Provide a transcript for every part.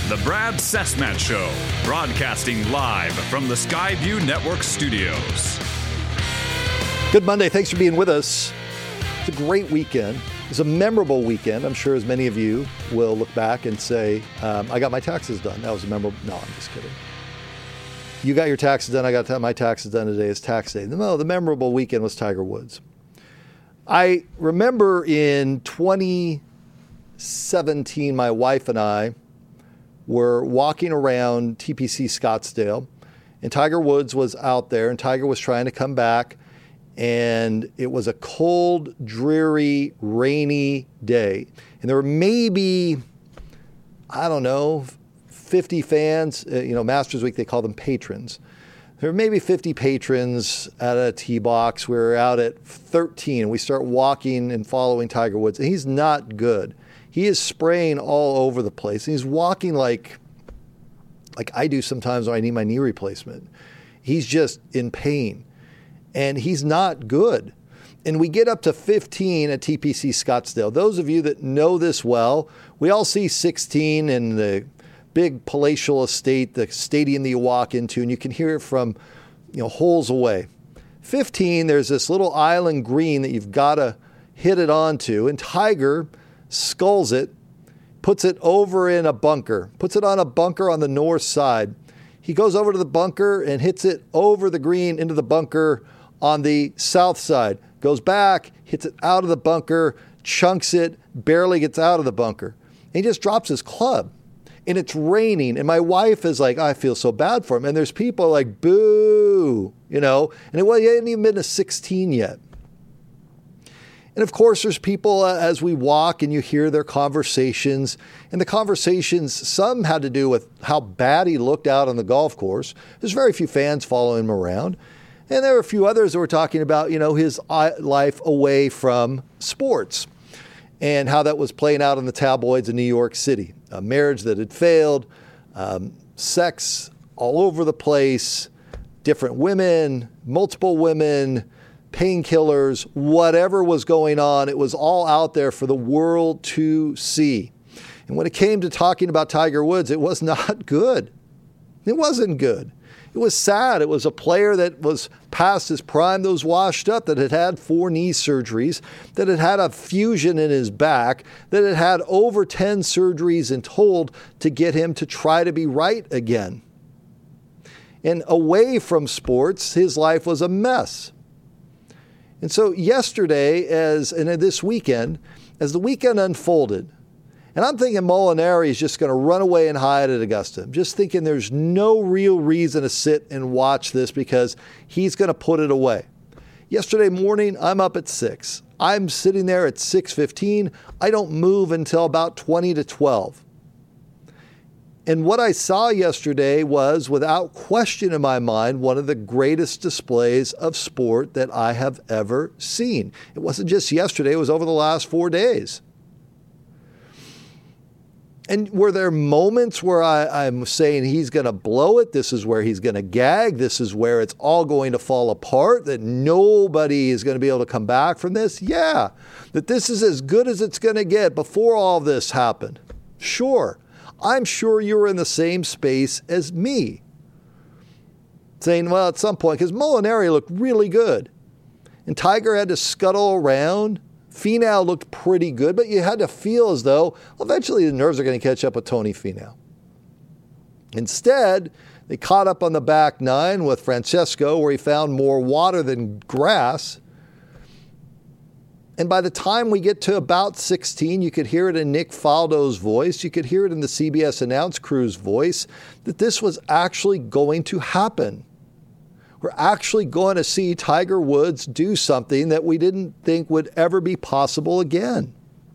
The Brad Cessmat Show, broadcasting live from the Skyview Network studios. Good Monday. Thanks for being with us. It's a great weekend. It's a memorable weekend. I'm sure as many of you will look back and say, I got my taxes done. That was a memorable. No, I'm just kidding. You got your taxes done. I got my taxes done today. It's tax day. No, the memorable weekend was Tiger Woods. I remember in 2017, my wife and I were walking around TPC Scottsdale, and Tiger Woods was out there, and Tiger was trying to come back, and it was a cold, dreary, rainy day. And there were maybe, 50 fans. Masters Week, they call them patrons. There were maybe 50 patrons at a tee box. We were out at 13. We start walking and following Tiger Woods, and he's not good. He is spraying all over the place. And he's walking like I do sometimes when I need my knee replacement. He's just in pain, and he's not good. And we get up to 15 at TPC Scottsdale. Those of you that know this well, we all see 16 in the big palatial estate, the stadium that you walk into, and you can hear it from holes away. 15, there's this little island green that you've got to hit it onto, and Tiger sculls it, puts it over in a bunker, puts it on a bunker on the north side. He goes over to the bunker and hits it over the green into the bunker on the south side, goes back, hits it out of the bunker, chunks it, barely gets out of the bunker. And he just drops his club. And it's raining, and my wife is like, I feel so bad for him. And there's people like, boo, and he hadn't even been to 16 yet. And of course, there's people as we walk and you hear their conversations. And the conversations, some had to do with how bad he looked out on the golf course. There's very few fans following him around. And there were a few others that were talking about, his life away from sports and how that was playing out in the tabloids in New York City. A marriage that had failed, sex all over the place, different women, multiple women, painkillers, whatever was going on, it was all out there for the world to see. And when it came to talking about Tiger Woods, it was not good. It wasn't good. It was sad. It was a player that was past his prime, that was washed up, that had had 4 knee surgeries, that had had a fusion in his back, that had had over 10 surgeries in total to get him to try to be right again. And away from sports, his life was a mess. And so yesterday, and this weekend, as the weekend unfolded, and I'm thinking Molinari is just going to run away and hide at Augusta. I'm just thinking there's no real reason to sit and watch this because he's going to put it away. Yesterday morning, I'm up at 6. I'm sitting there at 6:15. I don't move until about 20 to 12. And what I saw yesterday was, without question in my mind, one of the greatest displays of sport that I have ever seen. It wasn't just yesterday, it was over the last 4 days. And were there moments where I'm saying he's going to blow it, this is where he's going to gag, this is where it's all going to fall apart, that nobody is going to be able to come back from this? Yeah. That this is as good as it's going to get before all this happened? Sure. I'm sure you were in the same space as me. Saying, well, at some point, because Molinari looked really good. And Tiger had to scuttle around. Finau looked pretty good, but you had to feel as though eventually the nerves are going to catch up with Tony Finau. Instead, they caught up on the back 9 with Francesco, where he found more water than grass. And by the time we get to about 16, you could hear it in Nick Faldo's voice. You could hear it in the CBS announce crew's voice that this was actually going to happen. We're actually going to see Tiger Woods do something that we didn't think would ever be possible again.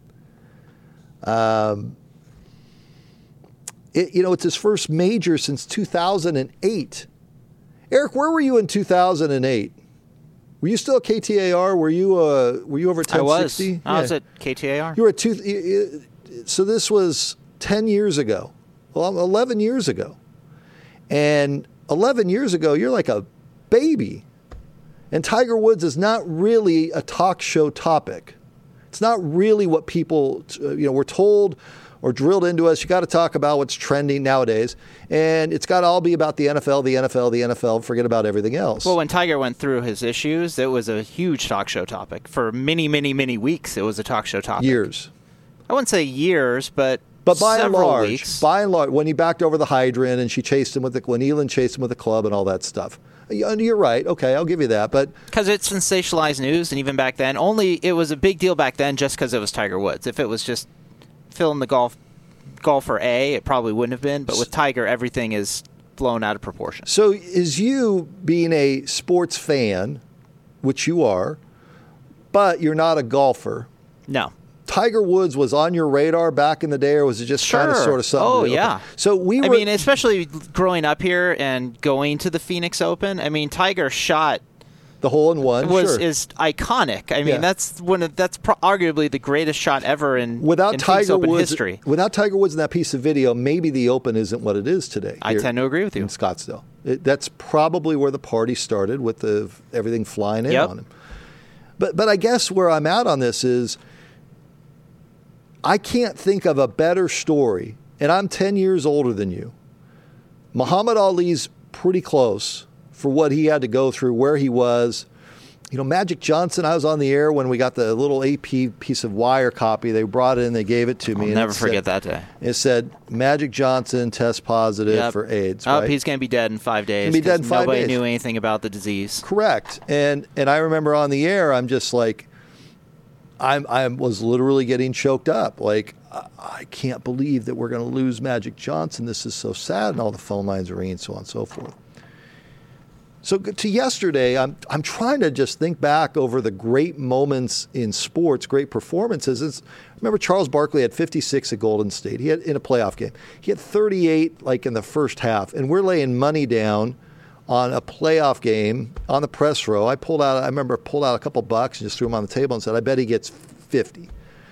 It's his first major since 2008. Eric, where were you in 2008? Were you still at KTAR? Were you over at 1060? I was at KTAR. You were at so this was 10 years ago. Well, 11 years ago. And 11 years ago, you're like a baby. And Tiger Woods is not really a talk show topic. It's not really what people, were told or drilled into us, you got to talk about what's trending nowadays. And it's got to all be about the NFL, the NFL, the NFL, forget about everything else. Well, when Tiger went through his issues, it was a huge talk show topic. For many, many, many weeks, it was a talk show topic. Years. I wouldn't say years, but by and large, weeks. when he backed over the hydrant and she chased him when Elin chased him with a club and all that stuff. You're right. Okay, I'll give you that. But because it's sensationalized news, and even back then, it was a big deal back then just because it was Tiger Woods. If it was just filling the golfer A, it probably wouldn't have been. But with Tiger, everything is blown out of proportion. So is you being a sports fan, which you are, but you're not a golfer? No. Tiger Woods was on your radar back in the day, or was it just kind of sort of something? Oh, yeah. So I mean, especially growing up here and going to the Phoenix Open, I mean, Tiger's shot the hole-in-one is iconic. I mean, that's arguably the greatest shot ever in Phoenix Open history. Without Tiger Woods in that piece of video, maybe the Open isn't what it is today. I tend to agree with you. In Scottsdale. That's probably where the party started, with everything flying in on him. But I guess where I'm at on this is, I can't think of a better story, and I'm 10 years older than you. Muhammad Ali's pretty close for what he had to go through, where he was. You know, Magic Johnson, I was on the air when we got the little AP piece of wire copy. They brought it in, they gave it to me. I'll never forget that day. It said, Magic Johnson test positive for AIDS. Right? He's going to be dead in 5 days. Be dead in 5 days. Nobody knew anything about the disease. Correct. And I remember on the air, I'm just like, I was literally getting choked up. Like, I can't believe that we're going to lose Magic Johnson. This is so sad. And all the phone lines are ringing, so on and so forth. So to yesterday, I'm trying to just think back over the great moments in sports, great performances. Remember, Charles Barkley had 56 at Golden State. He had in a playoff game. He had 38 like in the first half, and we're laying money down on a playoff game on the press row. I remember pulled out a couple bucks and just threw them on the table and said, I bet he gets 50.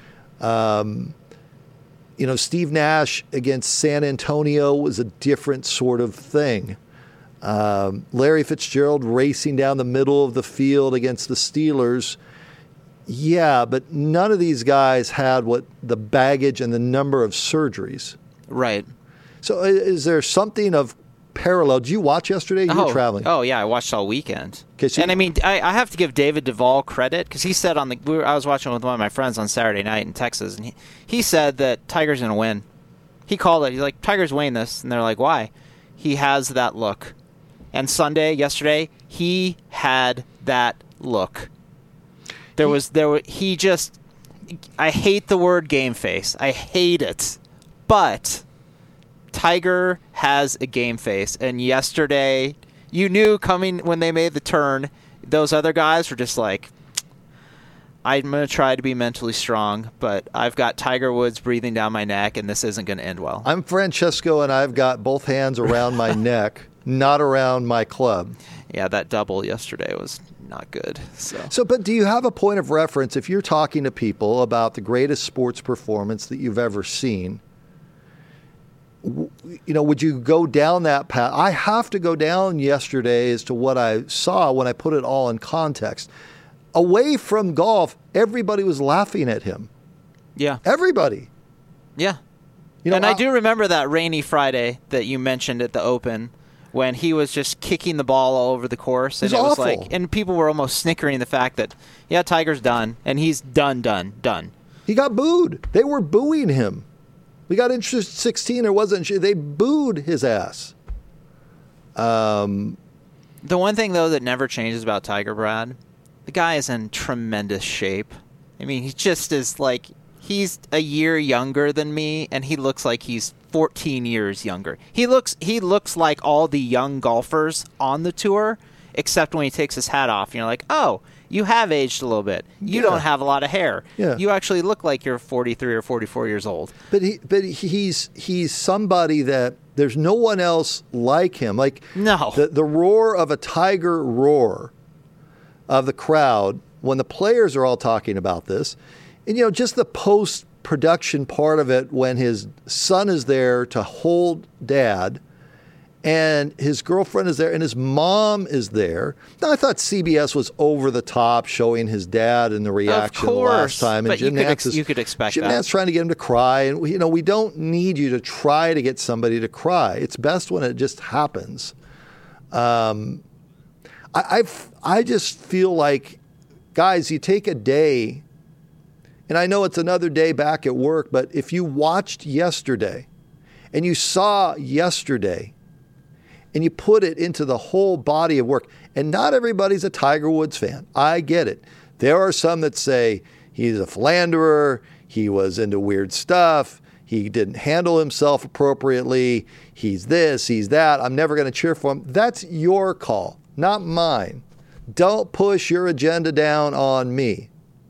Steve Nash against San Antonio was a different sort of thing. Larry Fitzgerald racing down the middle of the field against the Steelers. Yeah, but none of these guys had the baggage and the number of surgeries. Right. So is there something of parallel? Did you watch yesterday? You were traveling. Oh, yeah, I watched all weekend. And I mean, I have to give David Duvall credit, because he said I was watching with one of my friends on Saturday night in Texas, and he said that Tiger's going to win. He called it. He's like, Tiger's winning this. And they're like, why? He has that look. And yesterday, he had that look. I hate the word game face. I hate it. But Tiger has a game face. And yesterday, you knew coming when they made the turn, those other guys were just like, I'm going to try to be mentally strong, but I've got Tiger Woods breathing down my neck, and this isn't going to end well. I'm Francesco, and I've got both hands around my neck, not around my club. Yeah, that double yesterday was not good. But do you have a point of reference if you're talking to people about the greatest sports performance that you've ever seen? Would you go down that path? I have to go down yesterday as to what I saw when I put it all in context. Away from golf, everybody was laughing at him. Yeah. Everybody. Yeah. I do remember that rainy Friday that you mentioned at the Open, when he was just kicking the ball all over the course, and it was awful. And people were almost snickering the fact that, yeah, Tiger's done, and he's done. He got booed. They were booing him. We got into 16. They booed his ass. The one thing though that never changes about Tiger, Brad, the guy is in tremendous shape. I mean, he just is like, he's a year younger than me, and he looks like he's 14 years younger. He looks like all the young golfers on the tour, except when he takes his hat off, and you're like, oh, you have aged a little bit. You don't have a lot of hair. Yeah. You actually look like you're 43 or 44 years old. But he's somebody that there's no one else like him. Like, no. The roar of a Tiger roar of the crowd when the players are all talking about this, and just the post-production part of it when his son is there to hold dad, And his girlfriend is there, and his mom is there. Now, I thought CBS was over the top, showing his dad and the reaction the last time. But and you could expect Jim that. Nantz trying to get him to cry. And, we don't need you to try to get somebody to cry. It's best when it just happens. I just feel like, guys, you take a day, and I know it's another day back at work, but if you watched yesterday and you saw yesterday, and you put it into the whole body of work. And not everybody's a Tiger Woods fan. I get it. There are some that say he's a philanderer, he was into weird stuff, he didn't handle himself appropriately, he's this, he's that, I'm never going to cheer for him. That's your call, not mine. Don't push your agenda down on me.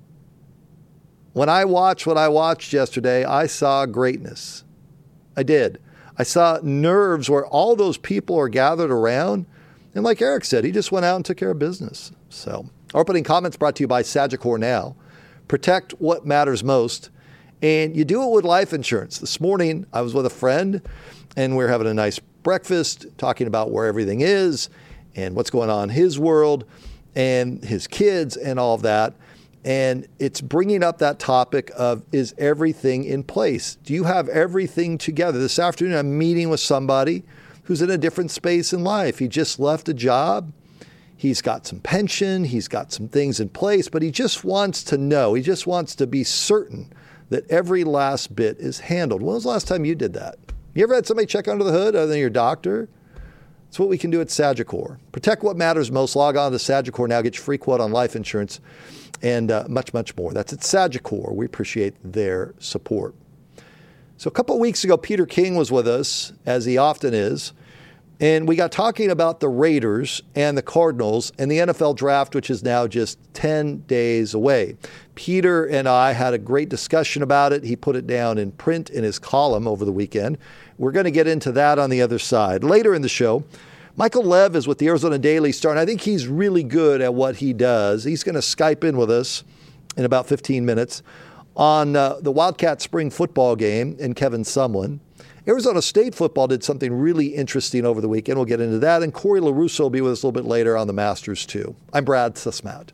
When I watched what I watched yesterday, I saw greatness. I did. I saw nerves where all those people are gathered around. And like Eric said, he just went out and took care of business. So, our opening comments brought to you by Sagicor Now. Protect what matters most. And you do it with life insurance. This morning, I was with a friend, and we were having a nice breakfast, talking about where everything is and what's going on in his world and his kids and all of that. And it's bringing up that topic of, is everything in place? Do you have everything together? This afternoon, I'm meeting with somebody who's in a different space in life. He just left a job. He's got some pension. He's got some things in place, but he just wants to know. He just wants to be certain that every last bit is handled. When was the last time you did that? You ever had somebody check under the hood other than your doctor? That's what we can do at Sagicor. Protect what matters most. Log on to Sagicor Now. Get your free quote on life insurance. And much, much more. That's at Sagicor. We appreciate their support. So a couple of weeks ago, Peter King was with us, as he often is, and we got talking about the Raiders and the Cardinals and the NFL draft, which is now just 10 days away. Peter and I had a great discussion about it. He put it down in print in his column over the weekend. We're going to get into that on the other side. Later in the show, Michael Lev is with the Arizona Daily Star, and I think he's really good at what he does. He's going to Skype in with us in about 15 minutes on the Wildcat spring football game and Kevin Sumlin. Arizona State football did something really interesting over the weekend. We'll get into that. And Corey LaRusso will be with us a little bit later on the Masters, too. I'm Brad Sussman.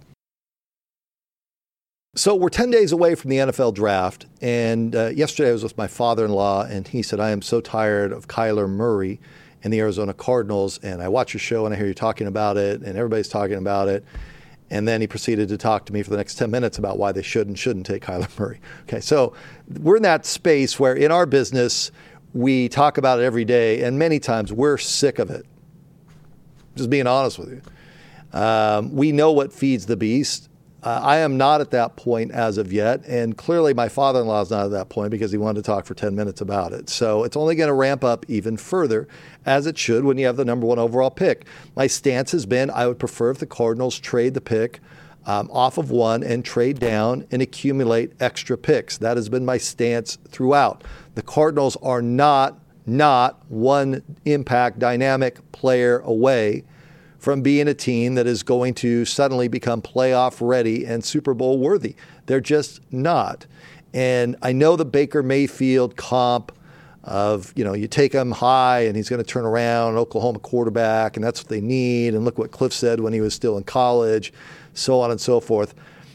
So we're 10 days away from the NFL draft. And yesterday I was with my father-in-law, and he said, I am so tired of Kyler Murray and the Arizona Cardinals, and I watch your show and I hear you talking about it, and everybody's talking about it. And then he proceeded to talk to me for the next 10 minutes about why they should and shouldn't take Kyler Murray. Okay, so we're in that space where in our business, we talk about it every day, and many times we're sick of it. Just being honest with you. We know what feeds the beast. I am not at that point as of yet, and clearly my father-in-law is not at that point because he wanted to talk for 10 minutes about it. So it's only going to ramp up even further, as it should when you have the number one overall pick. My stance has been I would prefer if the Cardinals trade the pick off of one and trade down and accumulate extra picks. That has been my stance throughout. The Cardinals are not one impact dynamic player away from being a team that is going to suddenly become playoff ready and Super Bowl worthy. They're just not. And I know the Baker Mayfield comp of, you take him high and he's going to turn around, an Oklahoma quarterback, and that's what they need. And look what Cliff said when he was still in college, so on and so forth.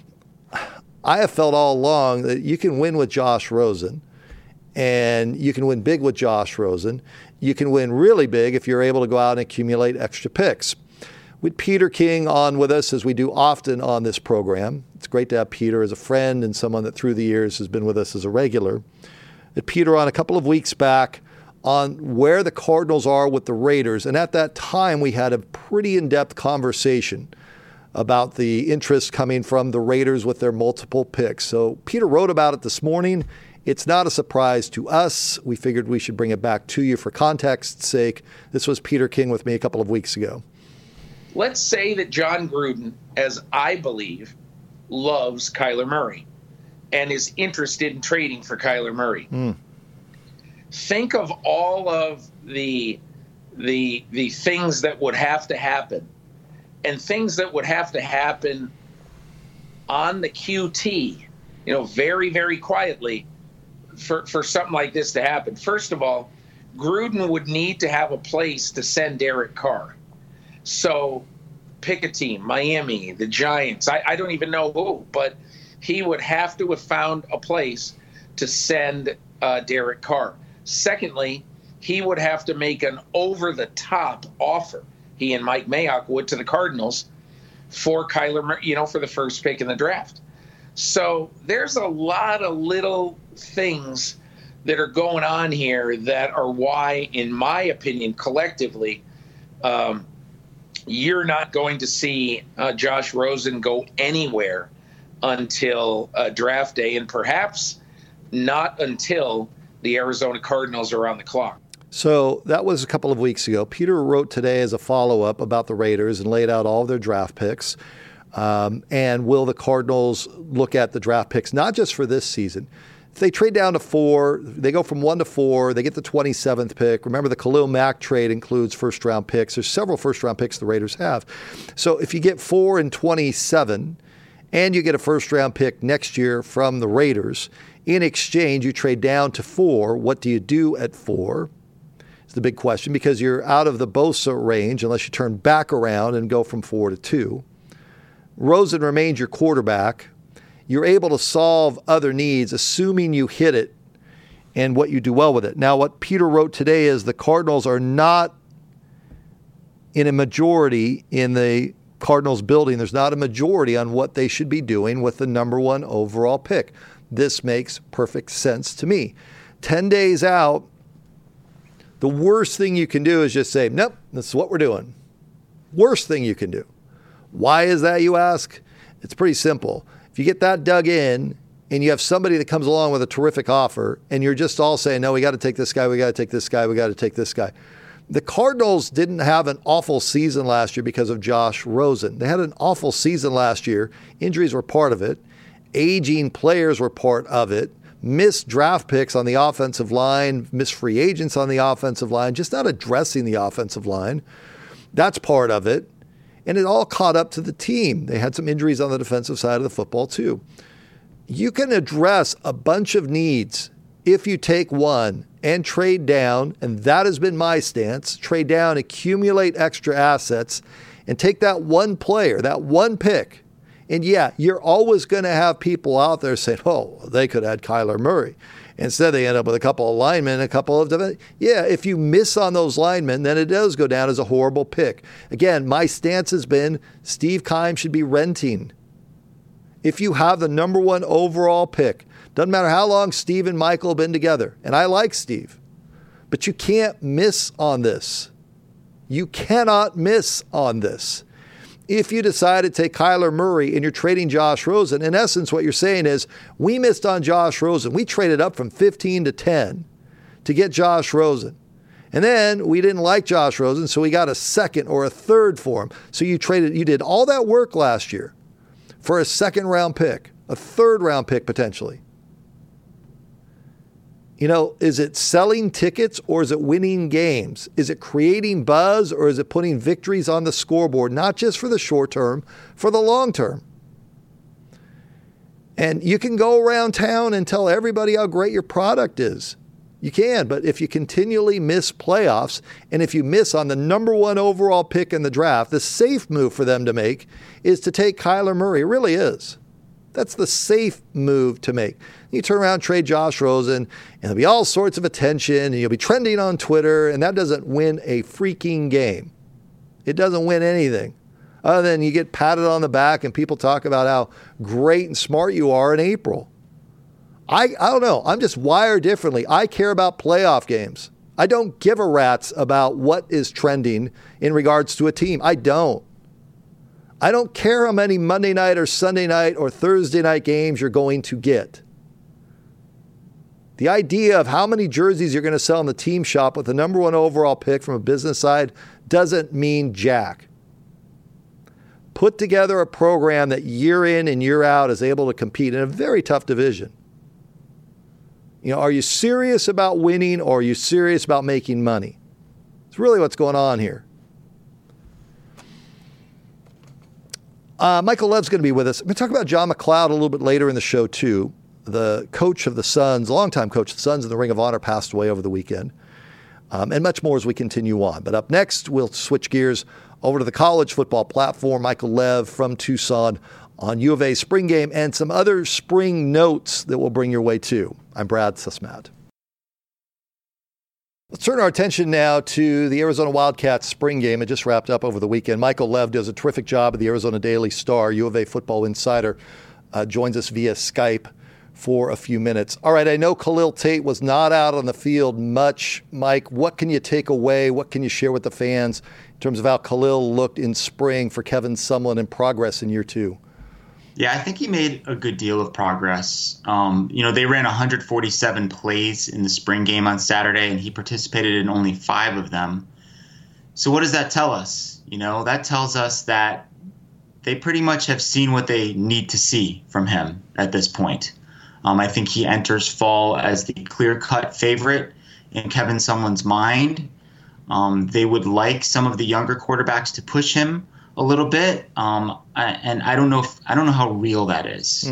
I have felt all along that you can win with Josh Rosen, and you can win big with Josh Rosen. You can win really big if you're able to go out and accumulate extra picks. With Peter King on with us, as we do often on this program. It's great to have Peter as a friend and someone that through the years has been with us as a regular. Had Peter on a couple of weeks back on where the Cardinals are with the Raiders. And at that time, we had a pretty in-depth conversation about the interest coming from the Raiders with their multiple picks. So Peter wrote about it this morning. It's not a surprise to us. We figured we should bring it back to you for context's sake. This was Peter King with me a couple of weeks ago. Let's say that John Gruden, as I believe, loves Kyler Murray and is interested in trading for Kyler Murray. Think of all of the things that would have to happen, and things that would have to happen on the QT, very, very quietly for something like this to happen. First of all, Gruden would need to have a place to send Derek Carr. So pick a team, Miami, the Giants. I don't even know who, but he would have to have found a place to send Derek Carr. Secondly, he would have to make an over-the-top offer. He and Mike Mayock would to the Cardinals for Kyler Murray, for the first pick in the draft. So there's a lot of little things that are going on here that are why, in my opinion, collectively, you're not going to see Josh Rosen go anywhere until draft day, and perhaps not until the Arizona Cardinals are on the clock. So that was a couple of weeks ago. Peter wrote today as a follow-up about the Raiders and laid out all of their draft picks. And will the Cardinals look at the draft picks, not just for this season? If they trade down to 4, they go from 1 to 4, they get the 27th pick. Remember, the Khalil Mack trade includes first-round picks. There's several first-round picks the Raiders have. So if you get 4 and 27, and you get a first-round pick next year from the Raiders, in exchange, you trade down to 4. What do you do at 4? It's the big question, because you're out of the Bosa range unless you turn back around and go from 4 to 2. Rosen remains your quarterback. You're able to solve other needs, assuming you hit it and what you do well with it. Now, what Peter wrote today is the Cardinals are not in a majority in the Cardinals building. There's not a majority on what they should be doing with the number 1 overall pick. This makes perfect sense to me. 10 days out, the worst thing you can do is just say, nope, this is what we're doing. Worst thing you can do. Why is that, you ask? It's pretty simple. If you get that dug in and you have somebody that comes along with a terrific offer and you're just all saying, no, we got to take this guy, we got to take this guy, we got to take this guy. The Cardinals didn't have an awful season last year because of Josh Rosen. They had an awful season last year. Injuries were part of it. Aging players were part of it. Missed draft picks on the offensive line, missed free agents on the offensive line, just not addressing the offensive line. That's part of it. And it all caught up to the team. They had some injuries on the defensive side of the football too. You can address a bunch of needs if you take one and trade down, and that has been my stance. Trade down, accumulate extra assets, and take that one player, that one pick. And yeah, you're always going to have people out there saying, oh, they could add Kyler Murray. Instead, they end up with a couple of linemen, a couple of defense. Yeah, if you miss on those linemen, then it does go down as a horrible pick. Again, my stance has been Steve Keim should be renting. If you have the number 1 overall pick, doesn't matter how long Steve and Michael have been together, and I like Steve, but you can't miss on this. You cannot miss on this. If you decide to take Kyler Murray and you're trading Josh Rosen, in essence, what you're saying is, we missed on Josh Rosen. We traded up from 15 to 10 to get Josh Rosen. And then we didn't like Josh Rosen, so we got a second or a third for him. So you did all that work last year for a second-round pick, a third-round pick potentially. Is it selling tickets or is it winning games? Is it creating buzz or is it putting victories on the scoreboard, not just for the short term, for the long term? And you can go around town and tell everybody how great your product is. You can, but if you continually miss playoffs and if you miss on the number 1 overall pick in the draft, the safe move for them to make is to take Kyler Murray. It really is. That's the safe move to make. You turn around, trade Josh Rosen, and there'll be all sorts of attention, and you'll be trending on Twitter, and that doesn't win a freaking game. It doesn't win anything. Other than you get patted on the back and people talk about how great and smart you are in April. I don't know. I'm just wired differently. I care about playoff games. I don't give a rat's about what is trending in regards to a team. I don't care how many Monday night or Sunday night or Thursday night games you're going to get. The idea of how many jerseys you're going to sell in the team shop with the number 1 overall pick from a business side doesn't mean jack. Put together a program that year in and year out is able to compete in a very tough division. Are you serious about winning or are you serious about making money? It's really what's going on here. Michael Lev's going to be with us. I'm going to talk about John McLeod a little bit later in the show, too. The coach of the Suns, longtime coach of the Suns in the Ring of Honor, passed away over the weekend. and much more as we continue on. But up next, we'll switch gears over to the college football platform. Michael Lev from Tucson on U of A spring game and some other spring notes that we'll bring your way too. I'm Brad Susmat. Let's turn our attention now to the Arizona Wildcats spring game. It just wrapped up over the weekend. Michael Lev does a terrific job at the Arizona Daily Star. U of A football insider joins us via Skype for a few minutes. All right, I know Khalil Tate was not out on the field much. Mike, what can you take away? What can you share with the fans in terms of how Khalil looked in spring for Kevin Sumlin and progress in year two? Yeah, I think he made a good deal of progress. They ran 147 plays in the spring game on Saturday, and he participated in only 5 of them. So what does that tell us? That tells us that they pretty much have seen what they need to see from him at this point. I think he enters fall as the clear-cut favorite in Kevin Sumlin's mind. They would like some of the younger quarterbacks to push him a little bit, and I don't know how real that is.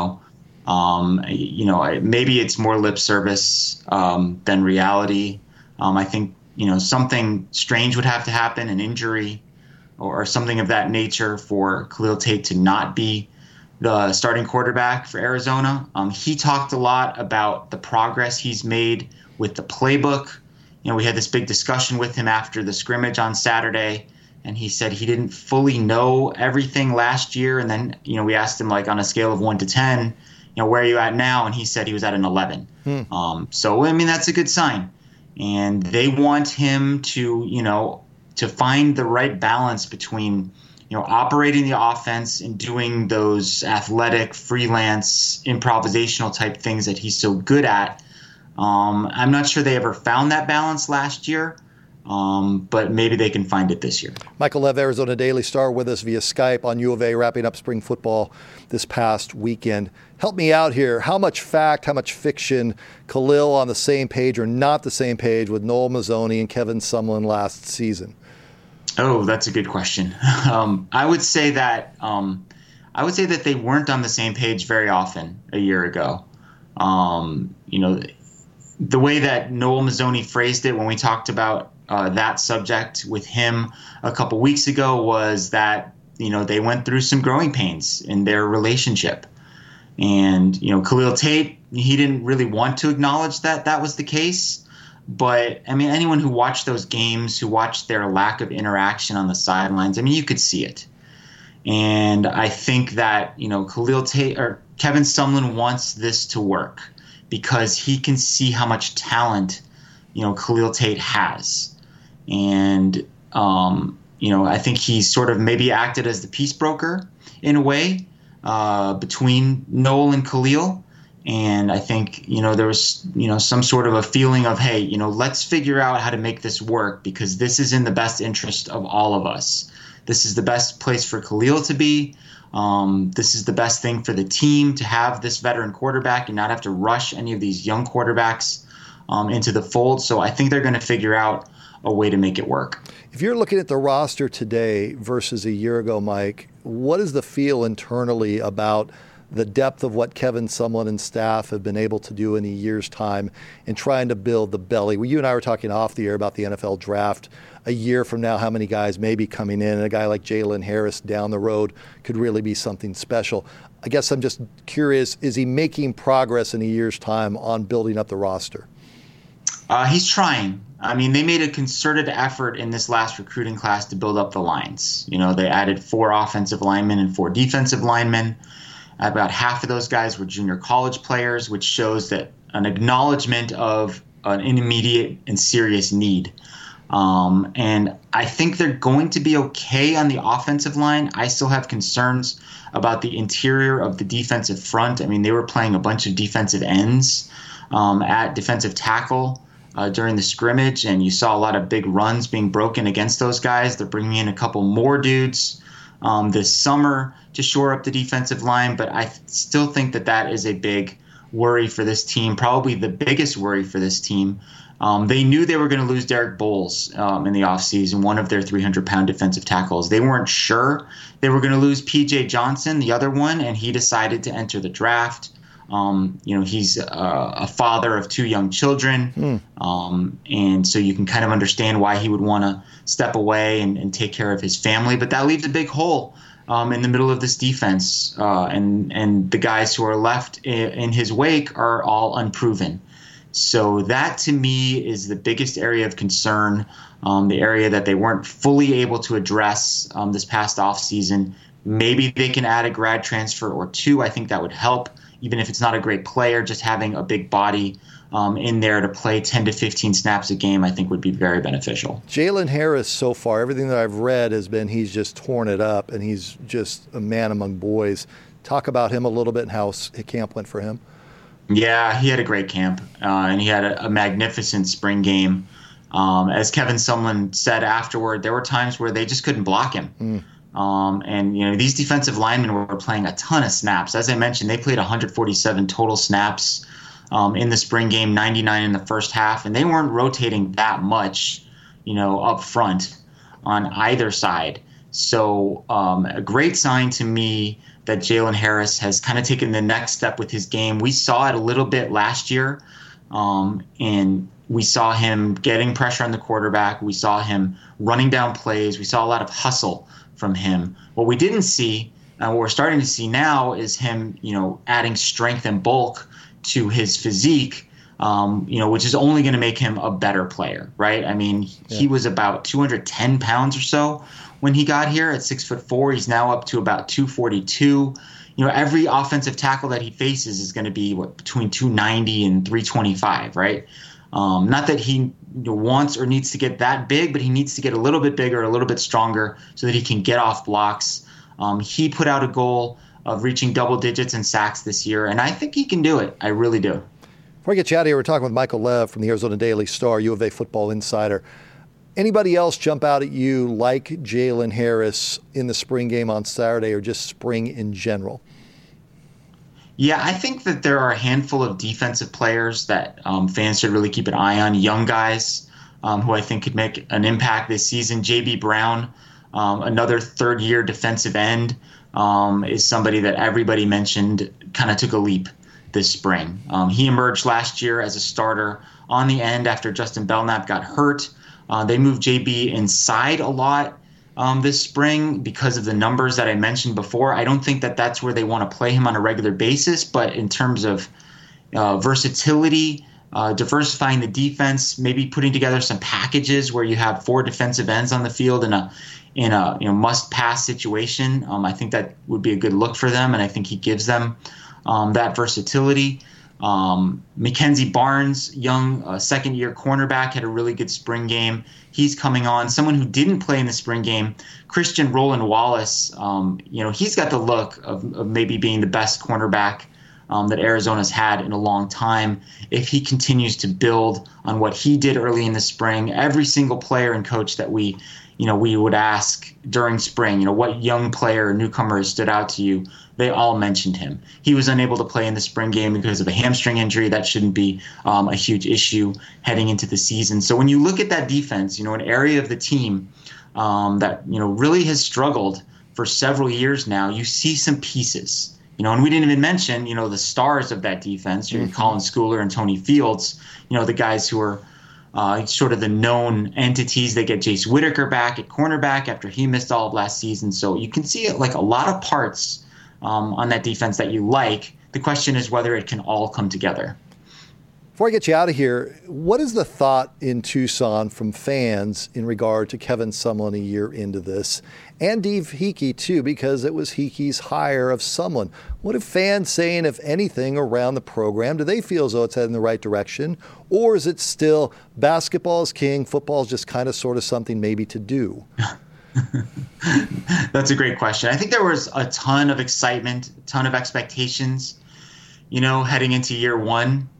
Maybe it's more lip service than reality. I think something strange would have to happen, an injury or something of that nature, for Khalil Tate to not be the starting quarterback for Arizona. He talked a lot about the progress he's made with the playbook. We had this big discussion with him after the scrimmage on Saturday, and he said he didn't fully know everything last year. And then, we asked him, like, on a scale of 1 to 10, where are you at now? And he said he was at an 11. So, that's a good sign. And they want him to find the right balance between, operating the offense and doing those athletic, freelance, improvisational type things that he's so good at. I'm not sure they ever found that balance last year, but maybe they can find it this year. Michael Lev, Arizona Daily Star, with us via Skype on U of A, wrapping up spring football this past weekend. Help me out here. How much fact, how much fiction, Khalil on the same page or not the same page with Noel Mazzoni and Kevin Sumlin last season? Oh, that's a good question. I would say that they weren't on the same page very often a year ago. The way that Noel Mazzoni phrased it when we talked about that subject with him a couple weeks ago was that, they went through some growing pains in their relationship. And, Khalil Tate, he didn't really want to acknowledge that that was the case. But, anyone who watched those games, who watched their lack of interaction on the sidelines, you could see it. And I think that, Khalil Tate or Kevin Sumlin wants this to work because he can see how much talent, Khalil Tate has. And, I think he sort of maybe acted as the peace broker in a way between Noel and Khalil. And I think, there was, some sort of a feeling of, hey, let's figure out how to make this work because this is in the best interest of all of us. This is the best place for Khalil to be. This is the best thing for the team to have this veteran quarterback and not have to rush any of these young quarterbacks into the fold. So I think they're going to figure out a way to make it work. If you're looking at the roster today versus a year ago, Mike, what is the feel internally about the depth of what Kevin Sumlin and staff have been able to do in a year's time in trying to build the belly? Well, you and I were talking off the air about the NFL draft a year from now, how many guys may be coming in, and a guy like Jalen Harris down the road could really be something special. I guess I'm just curious, is he making progress in a year's time on building up the roster? He's trying. They made a concerted effort in this last recruiting class to build up the lines. They added 4 offensive linemen and 4 defensive linemen. About half of those guys were junior college players, which shows that an acknowledgement of an immediate and serious need. And I think they're going to be okay on the offensive line. I still have concerns about the interior of the defensive front. They were playing a bunch of defensive ends at defensive tackle during the scrimmage, and you saw a lot of big runs being broken against those guys. They're bringing in a couple more dudes this summer to shore up the defensive line, but I still think that is a big worry for this team, probably the biggest worry for this team. They knew they were going to lose Derek Bowles in the offseason, one of their 300-pound defensive tackles. They weren't sure they were going to lose P.J. Johnson, the other one, and he decided to enter the draft He's a father of 2 young children. And so you can kind of understand why he would want to step away and take care of his family. But that leaves a big hole in the middle of this defense. And the guys who are left in his wake are all unproven. So that, to me, is the biggest area of concern, the area that they weren't fully able to address this past offseason. Maybe they can add a grad transfer or 2. I think that would help, even if it's not a great player. Just having a big body in there to play 10 to 15 snaps a game, I think would be very beneficial. Jalen Harris, so far, everything that I've read has been he's just torn it up, and he's just a man among boys. Talk about him a little bit and how camp went for him. Yeah, he had a great camp, and he had a magnificent spring game. As Kevin Sumlin said afterward, there were times where they just couldn't block him. And these defensive linemen were playing a ton of snaps. As I mentioned, they played 147 total snaps in the spring game, 99 in the first half, and they weren't rotating that much, up front on either side. So a great sign to me that Jalen Harris has kind of taken the next step with his game. We saw it a little bit last year, and we saw him getting pressure on the quarterback. We saw him running down plays. We saw a lot of hustle from him. What we didn't see, what we're starting to see now, is him, adding strength and bulk to his physique, which is only going to make him a better player, right? I mean, he was about 210 pounds or so when he got here at 6'4". He's now up to about 242. Every offensive tackle that he faces is going to be between 290 and 325, right? Not that he wants or needs to get that big, but he needs to get a little bit bigger, a little bit stronger, so that he can get off blocks. He put out a goal of reaching double digits in sacks this year, and I think he can do it. I really do. Before I get you out of here, we're talking with Michael Lev from the Arizona Daily Star, U of A football insider. Anybody else jump out at you like Jalen Harris in the spring game on Saturday, or just spring in general? Yeah, I think that there are a handful of defensive players that fans should really keep an eye on, young guys who I think could make an impact this season. J.B. Brown, another third-year defensive end, is somebody that everybody mentioned kind of took a leap this spring. He emerged last year as a starter on the end after Justin Belknap got hurt. They moved JB inside a lot this spring because of the numbers that I mentioned before. I don't think that that's where they want to play him on a regular basis, but in terms of versatility, diversifying the defense, maybe putting together some packages where you have 4 defensive ends on the field in a must-pass situation, I think that would be a good look for them, and I think he gives them that versatility. Mackenzie Barnes, young second-year cornerback, had a really good spring game. He's coming on. Someone who didn't play in the spring game, Christian Roland Wallace, he's got the look of maybe being the best cornerback that Arizona's had in a long time. If he continues to build on what he did early in the spring, every single player and coach that we would ask during spring, what young player or newcomer has stood out to you, they all mentioned him. He was unable to play in the spring game because of a hamstring injury. That shouldn't be a huge issue heading into the season. So when you look at that defense, an area of the team that, really has struggled for several years now, you see some pieces. And we didn't even mention, the stars of that defense, Colin Schooler and Tony Fields, the guys who are sort of the known entities. They get Jace Whitaker back at cornerback after he missed all of last season. So you can see like a lot of parts on that defense that you like. The question is whether it can all come together. Before I get you out of here, what is the thought in Tucson from fans in regard to Kevin Sumlin a year into this? And Dave Hickey, too, because it was Hickey's hire of Sumlin. What are fans saying, if anything, around the program? Do they feel as though it's heading in the right direction? Or is it still basketball is king, football is just kind of sort of something maybe to do? That's a great question. I think there was a ton of excitement, a ton of expectations, heading into year one.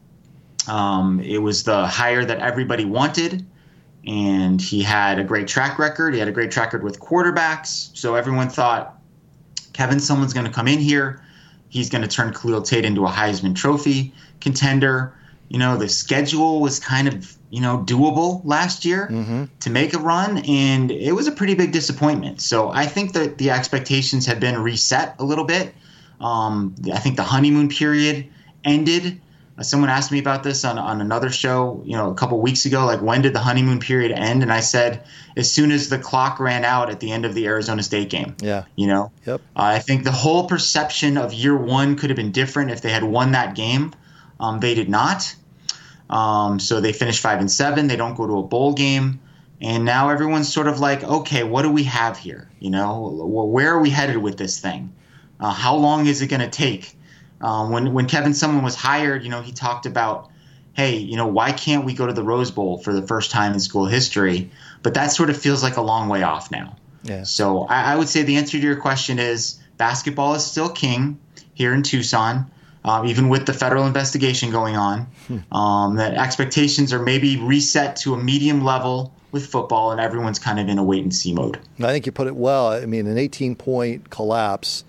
It was the hire that everybody wanted, and he had a great track record. He had a great track record with quarterbacks. So everyone thought Kevin Sumlin's going to come in here. He's going to turn Khalil Tate into a Heisman Trophy contender. The schedule was kind of, doable last year to make a run, and it was a pretty big disappointment. So I think that the expectations have been reset a little bit. I think the honeymoon period ended. Someone asked me about this on another show, a couple weeks ago, like when did the honeymoon period end? And I said, as soon as the clock ran out at the end of the Arizona State game. Yeah. Yep. I think the whole perception of year one could have been different if they had won that game. They did not. So they finished 5-7. They don't go to a bowl game. And now everyone's sort of like, okay, what do we have here? Where are we headed with this thing? How long is it going to take? When Kevin Sumlin was hired, he talked about, hey, why can't we go to the Rose Bowl for the first time in school history? But that sort of feels like a long way off now. Yeah. So I would say the answer to your question is basketball is still king here in Tucson, even with the federal investigation going on. That expectations are maybe reset to a medium level with football, and everyone's kind of in a wait-and-see mode. I think you put it well. I mean, an 18-point collapse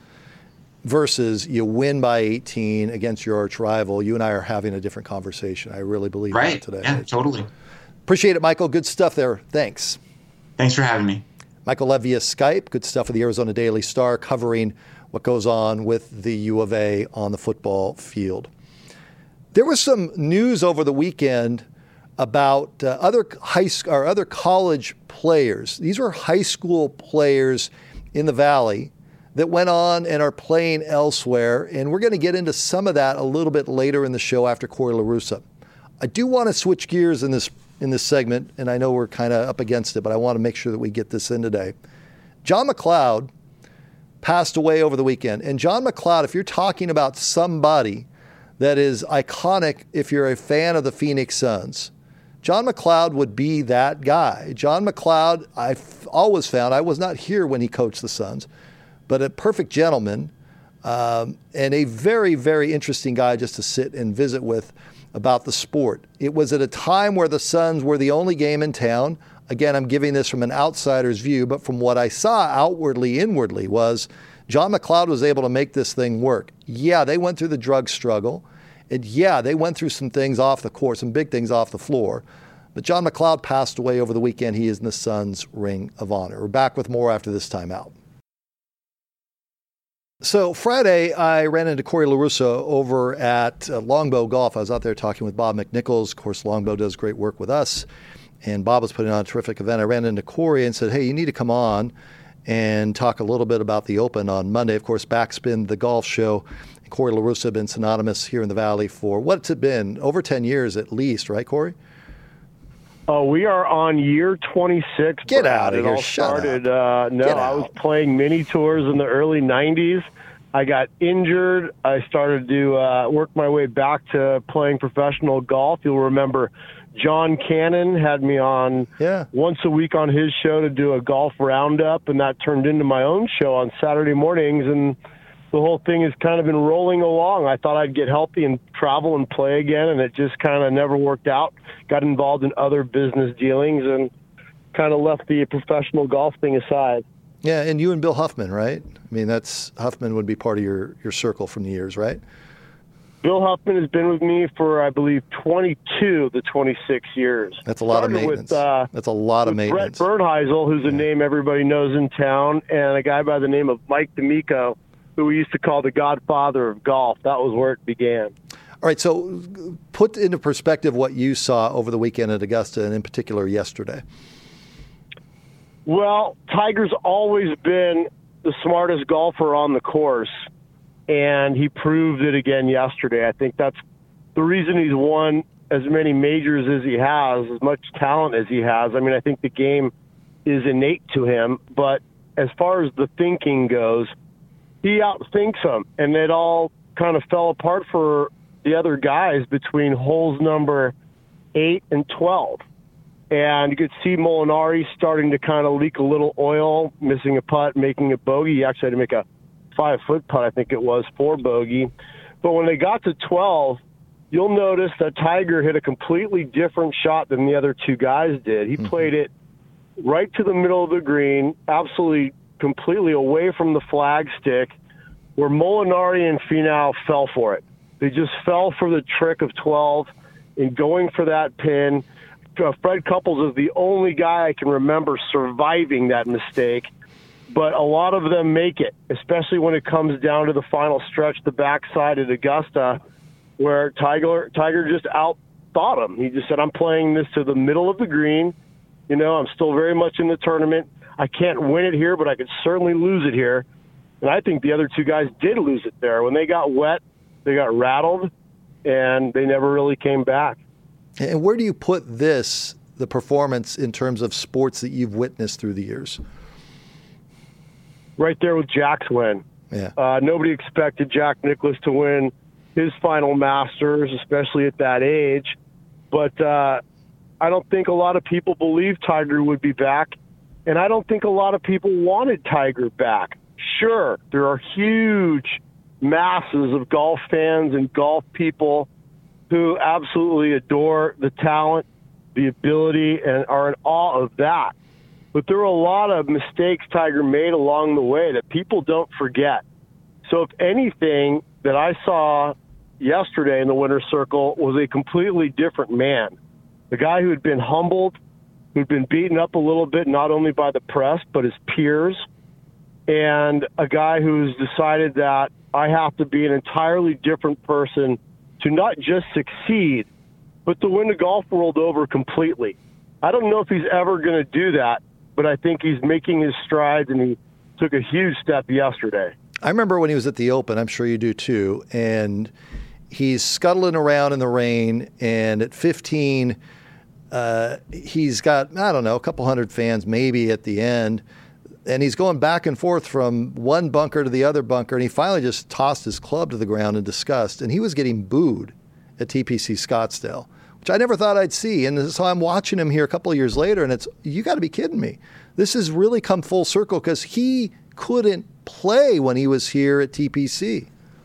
versus you win by 18 against your arch rival. You and I are having a different conversation. I really believe that today. Yeah, totally. Appreciate it, Michael. Good stuff there. Thanks. Thanks for having me. Michael Lev via Skype. Good stuff with the Arizona Daily Star covering what goes on with the U of A on the football field. There was some news over the weekend about other college players. These were high school players in the Valley that went on and are playing elsewhere. And we're going to get into some of that a little bit later in the show after Corey LaRussa. I do want to switch gears in this segment, and I know we're kind of up against it, but I want to make sure that we get this in today. John McLeod passed away over the weekend. And John McLeod, if you're talking about somebody that is iconic if you're a fan of the Phoenix Suns, John McLeod would be that guy. John McLeod, I've always found, I was not here when he coached the Suns, but a perfect gentleman and a very, very interesting guy just to sit and visit with about the sport. It was at a time where the Suns were the only game in town. Again, I'm giving this from an outsider's view, but from what I saw outwardly, inwardly, was John McLeod was able to make this thing work. Yeah, they went through the drug struggle. And yeah, they went through some things off the court, some big things off the floor. But John McLeod passed away over the weekend. He is in the Suns' Ring of Honor. We're back with more after this timeout. So Friday, I ran into Corey LaRussa over at Longbow Golf. I was out there talking with Bob McNichols. Of course, Longbow does great work with us. And Bob was putting on a terrific event. I ran into Corey and said, hey, you need to come on and talk a little bit about the Open on Monday. Of course, Backspin, the golf show. Corey LaRussa have been synonymous here in the Valley for, what's it been? Over 10 years at least, right, Corey? Oh, we are on year 26. Get out of here. Shut up. I was playing mini tours in the early 90s. I got injured. I started to work my way back to playing professional golf. You'll remember John Cannon had me on once a week on his show to do a golf roundup, and that turned into my own show on Saturday mornings, and the whole thing has kind of been rolling along. I thought I'd get healthy and travel and play again, and it just kind of never worked out. Got involved in other business dealings and kind of left the professional golf thing aside. Yeah, and you and Bill Huffman, right? I mean, Huffman would be part of your circle from the years, right? Bill Huffman has been with me for, I believe, 22 of the 26 years. That's a lot of maintenance. That's a lot of maintenance. Brett Bernheisel, who's a name everybody knows in town, and a guy by the name of Mike D'Amico, who we used to call the godfather of golf. That was where it began. All right, so put into perspective what you saw over the weekend at Augusta, and in particular yesterday. Well, Tiger's always been the smartest golfer on the course, and he proved it again yesterday. I think that's the reason he's won as many majors as he has, as much talent as he has. I mean, I think the game is innate to him, but as far as the thinking goes, he outthinks them, and it all kind of fell apart for the other guys between holes number 8 and 12. And you could see Molinari starting to kind of leak a little oil, missing a putt, making a bogey. He actually had to make a 5-foot putt, I think it was, for bogey. But when they got to 12, you'll notice that Tiger hit a completely different shot than the other two guys did. He played it right to the middle of the green, absolutely completely away from the flagstick, where Molinari and Finau fell for it. They just fell for the trick of 12 in going for that pin. Fred Couples is the only guy I can remember surviving that mistake, but a lot of them make it, especially when it comes down to the final stretch, the backside at Augusta, where Tiger just outthought him. He just said, I'm playing this to the middle of the green. You know, I'm still very much in the tournament. I can't win it here, but I could certainly lose it here. And I think the other two guys did lose it there. When they got wet, they got rattled, and they never really came back. And where do you put the performance in terms of sports that you've witnessed through the years? Right there with Jack's win. Yeah. Nobody expected Jack Nicklaus to win his final Masters, especially at that age. But I don't think a lot of people believed Tiger would be back, and I don't think a lot of people wanted Tiger back. Sure, there are huge masses of golf fans and golf people who absolutely adore the talent, the ability, and are in awe of that. But there were a lot of mistakes Tiger made along the way that people don't forget. So if anything that I saw yesterday in the winner's circle was a completely different man. The guy who had been humbled, who'd been beaten up a little bit, not only by the press, but his peers, and a guy who's decided that I have to be an entirely different person to not just succeed, but to win the golf world over completely. I don't know if he's ever going to do that, but I think he's making his strides, and he took a huge step yesterday. I remember when he was at the Open, I'm sure you do too, and he's scuttling around in the rain, and at 15, he's got, I don't know, a couple hundred fans maybe at the end, and he's going back and forth from one bunker to the other bunker, and he finally just tossed his club to the ground in disgust, and he was getting booed at TPC Scottsdale, which I never thought I'd see. And so I'm watching him here a couple of years later, and you got to be kidding me. This has really come full circle because he couldn't play when he was here at TPC.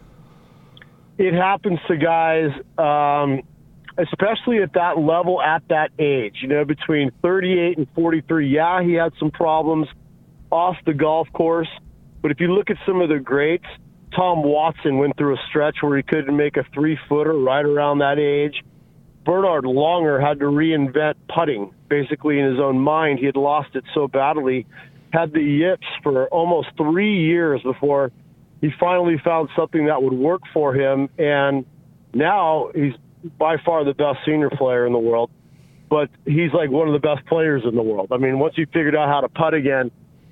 It happens to guys, especially at that level, at that age, you know, between 38 and 43. Yeah, he had some problems off the golf course, but if you look at some of the greats, Tom Watson went through a stretch where he couldn't make a 3-footer right around that age. Bernard Longer had to reinvent putting, basically in his own mind. He had lost it so badly, had the yips for almost 3 years before he finally found something that would work for him. And now he's by far the best senior player in the world, but he's like one of the best players in the world. I mean, once you figured out how to putt again,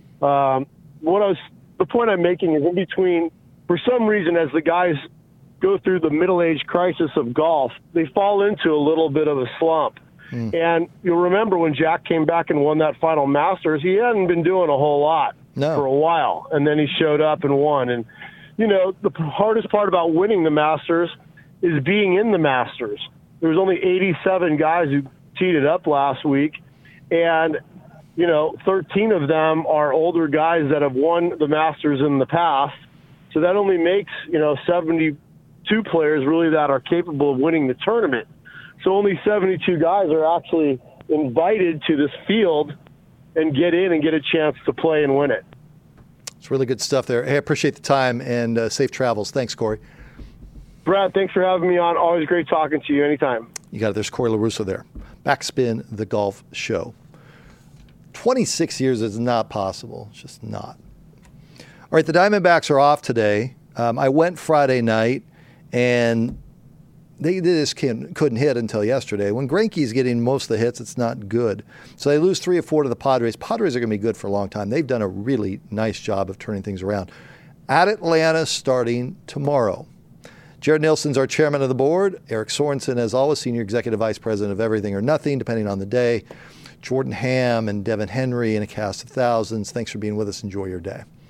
the point I'm making is in between, for some reason, as the guys go through the middle-age crisis of golf, they fall into a little bit of a slump. And you'll remember when Jack came back and won that final Masters, he hadn't been doing a whole lot for a while, and then he showed up and won. And, you know, the hardest part about winning the Masters is being in the Masters. There was only 87 guys who teed it up last week, and, you know, 13 of them are older guys that have won the Masters in the past. So that only makes, you know, 72 players really that are capable of winning the tournament. So only 72 guys are actually invited to this field and get in and get a chance to play and win it. It's really good stuff there. Hey, I appreciate the time and safe travels. Thanks, Corey. Brad, thanks for having me on. Always great talking to you anytime. You got it. There's Corey LaRusso there. Backspin, the golf show. 26 years is not possible. It's just not. All right, the Diamondbacks are off today. I went Friday night, and they just couldn't hit until yesterday. When Greinke's getting most of the hits, it's not good. So they lose 3 of 4 to the Padres. Padres are going to be good for a long time. They've done a really nice job of turning things around. At Atlanta starting tomorrow. Jared Nilsson's our chairman of the board. Eric Sorensen, as always, senior executive vice president of Everything or Nothing, depending on the day. Jordan Hamm and Devin Henry and a cast of thousands. Thanks for being with us. Enjoy your day.